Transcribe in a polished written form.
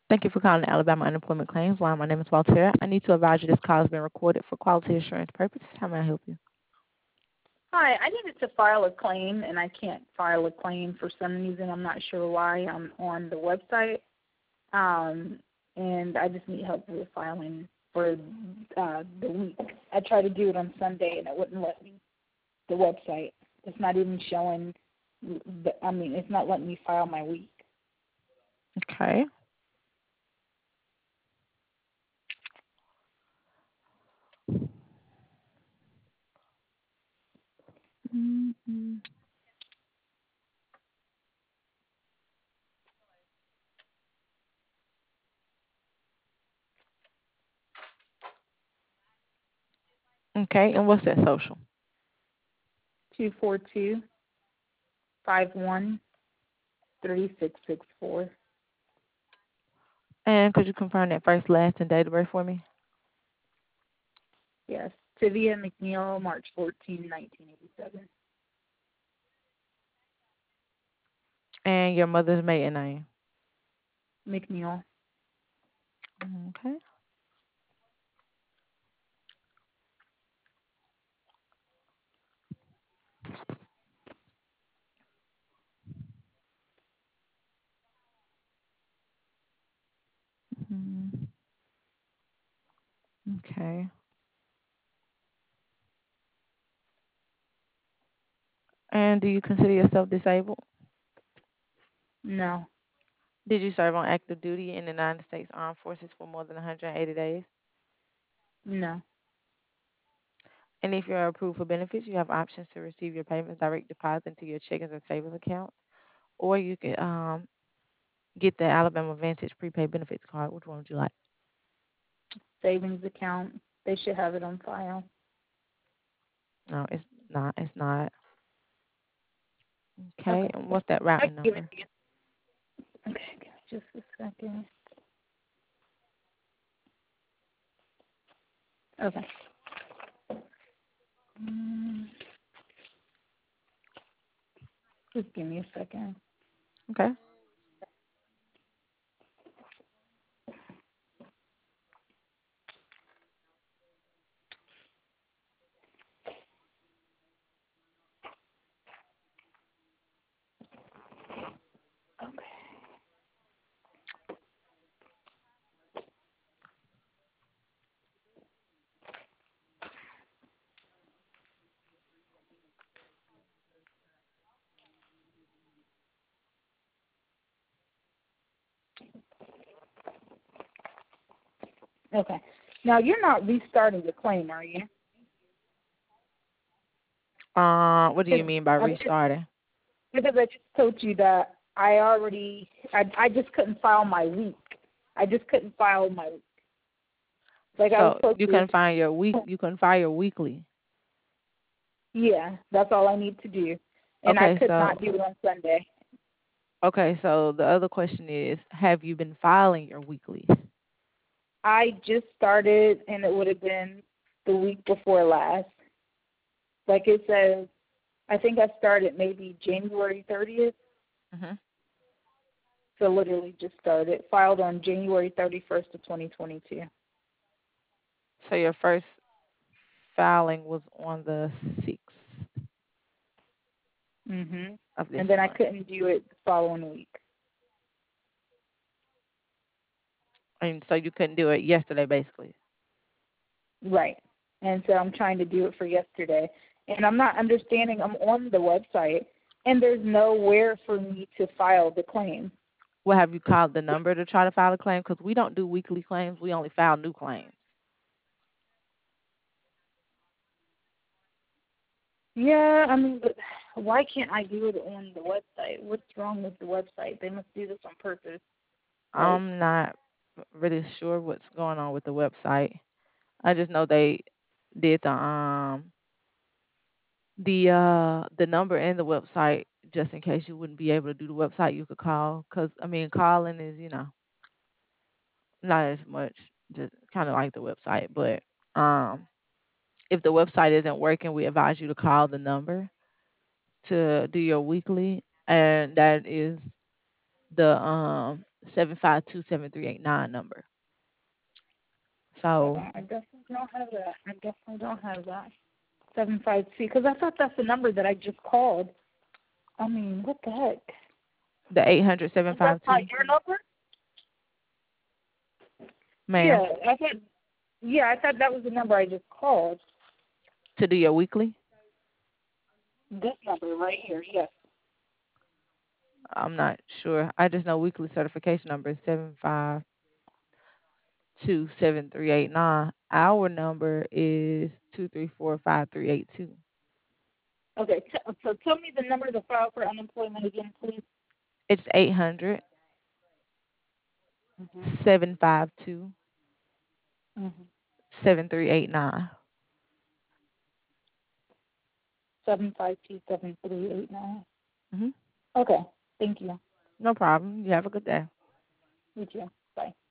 Thank you for calling the Alabama Unemployment Claims Line. My name is Walter. I need to advise you this call has been recorded for quality assurance purposes. How may I help you? Hi, I needed to file a claim, and I can't file a claim for some reason. I'm not sure why. I'm on the website, and I just need help with filing for the week. I tried to do it on Sunday, and it wouldn't let me. The website. It's not even showing. It's not letting me file my week. Okay. Mhm. Okay, and what's that social? 242-51-3664. And could you confirm that first, last, and date of birth for me? Yes, Tivia McNeil, March 14, 1987. And your mother's maiden name? McNeil. Okay. Mhm. Okay. And do you consider yourself disabled? No, Did you serve on active duty in the United States Armed Forces for more than 180 days? no. And if you're approved for benefits, you have options to receive your payments direct deposit into your checkings and savings accounts, or you can get the Alabama Vantage prepaid benefits card. Which one would you like? Savings account. They should have it on file. No, it's not. It's not. Okay. Okay. And what's that I routing can give it number? to you. Okay, give me just a second. Okay. Mm, just give me a second. Okay. Okay. Okay. Now you're not restarting the claim, are you? What do you mean by I just, restarting? because I just told you that I just couldn't file my week. I just couldn't file my week. Like I was So supposed you to. can find your week. You can file your weekly. Yeah, that's all I need to do, and I Okay. could So not do it on Sunday. okay. So the other question is, have you been filing your weeklies? I just started, and it would have been the week before last. Like it says, I think I started maybe January 30th. Hmm. So literally just started. Filed on January 31st of 2022. So your first filing was on the 6th Mhm. of this And then I month, couldn't do it the following week. and so you couldn't do it yesterday, basically. Right. And so I'm trying to do it for yesterday. And I'm not understanding. I'm on the website, and there's nowhere for me to file the claim. Well, have you called the number to try to file a claim? Because we don't do weekly claims. We only file new claims. Yeah, but why can't I do it on the website? What's wrong with the website? They must do this on purpose. Like, I'm not really sure what's going on with the website. I just know they did the number in the website just in case you wouldn't be able to do the website. You could call because I mean calling is not as much, just kind of like the website. But um, if the website isn't working, we advise you to call the number to do your weekly, and that is the 7527389 number. So I definitely don't have that. I definitely don't have that. 75C, because I thought that's the number that I just called. I mean, what the heck? the 800 And that's not 752, your number? ma'am, Yeah, I thought that was the number I just called. to do your weekly. This number right here, yes. I'm not sure. I just know weekly certification number is 7527389. Our number is 2345382. Okay, so tell me the number to file for unemployment again, please. It's 800 Mhm. 752 Mhm. 7389. 7527389. Mm-hmm. Okay, thank you. No problem. You have a good day. You too. Bye.